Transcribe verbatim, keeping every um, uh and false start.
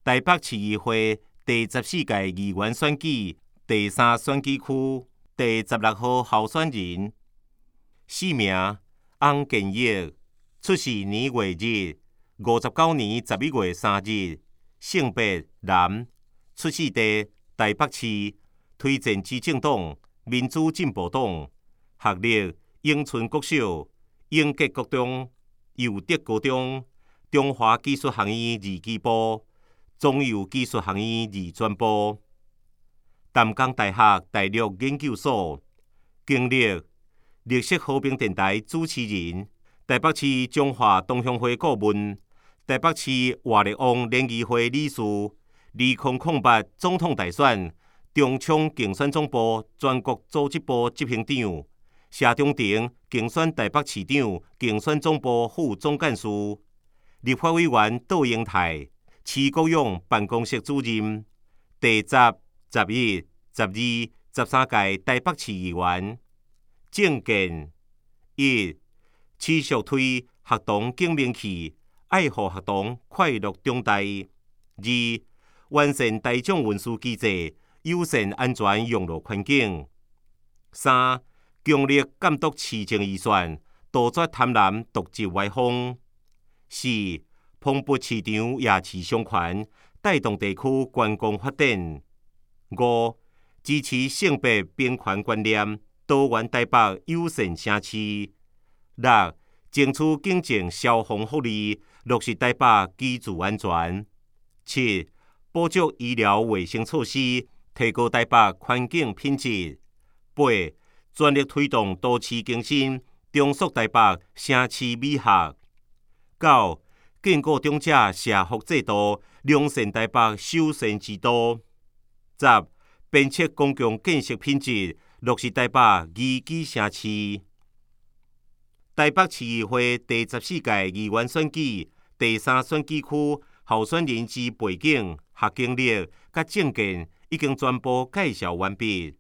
台北市议会第十四届议员选举第三选举区第十六号候选人，姓名翁建业，出世年月日五十九年十一月三日，性别男，出世地台北市，推荐之政党民主进步党，学历永春国小、永吉国中、佑德高中、中华技术学院二技部、中油技术学院二专部，淡江大学大陆研究所，经历绿色和平电台主持人，台北市中华同乡会顾问，台北市活力王联谊会理事，二零零八总统大选中冲竞选总部全国组织部执行长，谢中庭竞选台北市长竞选总部副总干事，立法委员杜英泰，市国勇办公室主任，第十、十一、十二、十三届台北市议员。政见一、持续推学童景明器，爱护学童快乐长大；二、完善大众运输机制，友善安全用路环境；三、强力监督市政预算，杜绝贪婪瀆职歪风；四、蓬勃市场夜市商圈，带动地区观光发展；五、支持性别平权观念，多元台北友善城市；六、争取经济消防福利，落实台北居住安全；七、补足医疗卫生措施，提高台北环境品质；八、全力推动都市更新，重塑台北城市美学；九、建构长者社福制度，良善台北首善之都；十、鞭策公共建设品质，落实台北宜居城市。台北市议会第十四届议员选举第三选举区候选人之背景、学经历、甲政见已经全部介绍完毕。